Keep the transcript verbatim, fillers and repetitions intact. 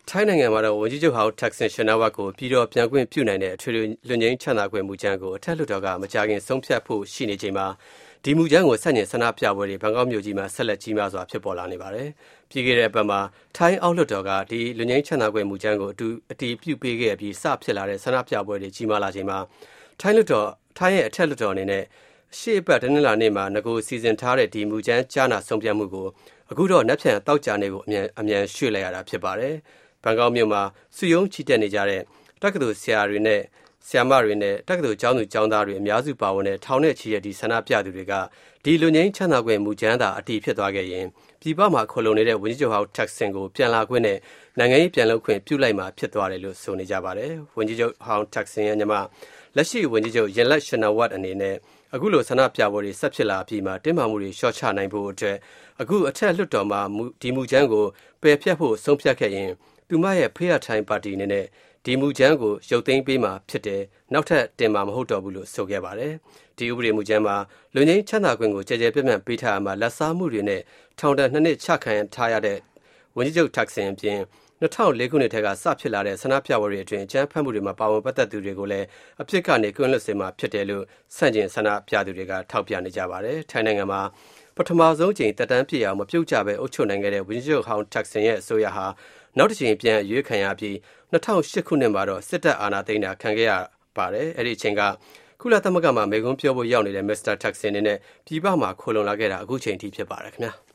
ထိုင်းနိုင်ငံမှာတော့ဝန်ကြီးချုပ်ဟောင်းတက်ဆင်ရှင်နာဝတ်ကိုပြည်တော်ပြန်ခွင့်ပြုနိုင်တဲ့အထွေထွေလွတ်ငြိမ်းချမ်းသာခွင့်မူကြမ်းကိုအထက်လွှတ်တော်ကမကြာခင်ဆုံးဖြတ်ဖို့ရှိနေချိန်မှာဒီမူကြမ်းကိုဆန့်ကျင်ဆန္ဒပြပွဲတွေဘန်ကောက်မြို့ကြီးမှာဆက်လက်ကြီးမားစွာဖြစ်ပေါ်လာနေပါတယ်။ပြီးခဲ့တဲ့အပတ်မှာထိုင်းအောက်လွှတ်တော်ကဒီလွတ်ငြိမ်းချမ်းသာခွင့်မူကြမ်းကိုအတူအတီးပြုပေးခဲ့ပြီးစဖြစ်လာတဲ့ဆန္ဒပြပွဲတွေကြီးမားလာချိန်မှာထိုင်းလွှတ်တော်ထိုင်းရဲ့အထက်လွှတ်တော်အနေနဲ့ရှေ့ပတ်တနင်္လာနေ့မှာငကိုစီစဉ်ထားတဲ့ဒီမူကြမ်းကြားနာဆုံးဖြတ်မှုကိုအခုတော့နက်ဖြန်တောက်ကြနေကိုအမြန်အမြန်ရွှေ့လိုက်ရတာဖြစ်ပါတယ်။ဘန်ကောက်မြို့မှာစုယုံချီတက်နေကြတဲ့တက္ကသိုလ်ဆရာတွေနဲ့ဆရာမတွေနဲ့တက္ကသိုလ်ကျောင်းသူကျောင်းသားတွေအများစုပါဝင်တဲ့ထောင်နဲ့ချီတဲ့ဒီဆန္ဒပြသူတွေကဒီလူငင်းချမ်းသာခွင့်မူကြမ်းသာအတည်ဖြစ်သွားခဲ့ရင်ပြည်ပမှာခေါ်လုံနေတဲ့ဝန်ကြီးချုပ်ဟောင်းတက်ဆင်ကိုပြန်လာခွင့်နဲ့နိုင်ငံရေးပြန်လုပ်ခွင့်ပြုလိုက်မှာဖြစ်သွားတယ်လို့ဆိုနေကြပါတယ်။ဝန်ကြီးချုပ်ဟောင်းတက်ဆင်ရဲ့ညီမလက်ရှိဝန်ကြီးချုပ်ရင်လက်ရှင်နာဝတ်အနေနဲ့အခုလိုဆန္ဒပြပွဲတွေဆက်ဖြစ်လာပြီးမှတင်းမာမှုတွေလျှော့ချနိုင်ဖို့အတွက်အခုအထက်လွှတ်တော်မှာဒီမူကြမ်းကိုပယ်ဖျက်ဖို့ဆုံးဖြတ်ခဲ့ရင်သူမရဲ့ဖေးရထိုင်းပါတီအနေနဲ့ဒီမူကြမ်းကိုရုပ်သိမ်းပေးမှာဖြစ်တယ်နောက်ထပ်တင်မှာမဟုတ်တော့ဘူးလို့ဆိုခဲ့ပါတယ်ဒီဥပဒေမူကြမ်းမှာလူငင်းချမ်းသာခွင့်ကိုကြဲကြဲပြန့်ပြန့်ပေးထားမှာလက်စားမှုတွေနဲ့ထောင်ဒဏ်နှစ်နှစ်ချခံထားရတဲ့ဝန်ကြီးချုပ်တက်ဆင်အပြင်၂၀၀၄ခုနှစ်ထဲကစဖြစ်လာတဲ့ဆန္ဒပြပွဲတွေအတွင်းအကြမ်းဖက်မှုတွေမှာပါဝင်ပတ်သက်သူတွေကိုလည်းအပြစ်ကနေကွင်းလွတ်စေမှာဖြစ်တယ်လို့ဆန့်ကျင်ဆန္ဒပြသူတွေကထောက်ပြနေကြပါတယ်ထိုင်းနိုင်ငံမှာပထမဆုံးချိန်တက်တန်းပြည့်အောင်မပြုတ်ကြပဲအုပ်ချုပ်နိုင်ခဲ့တဲ့ဝန်ကြီးချုပ်ဟောင်းတက်ဆင်ရဲ့အစိုးရဟာနောက်တစ်ချိန်ပြန်ရွေးခံရပြီး၂၀၀၈ခုနှစ်မှာတော့စစ်တပ်အာဏာသိမ်းတာခံခဲ့ရပါတယ်အဲ့ဒီအချိန်ကကုလသမဂ္ဂမှာမေကွန်းပြောဖို့ရောက်နေတဲ့မစ္စတာတက်ဆင်နဲ့ပြည်ပမှာခိုလုံလာခဲ့တာအခုချိန်ထိဖြစ်ပါတယ်ခင်ဗျာ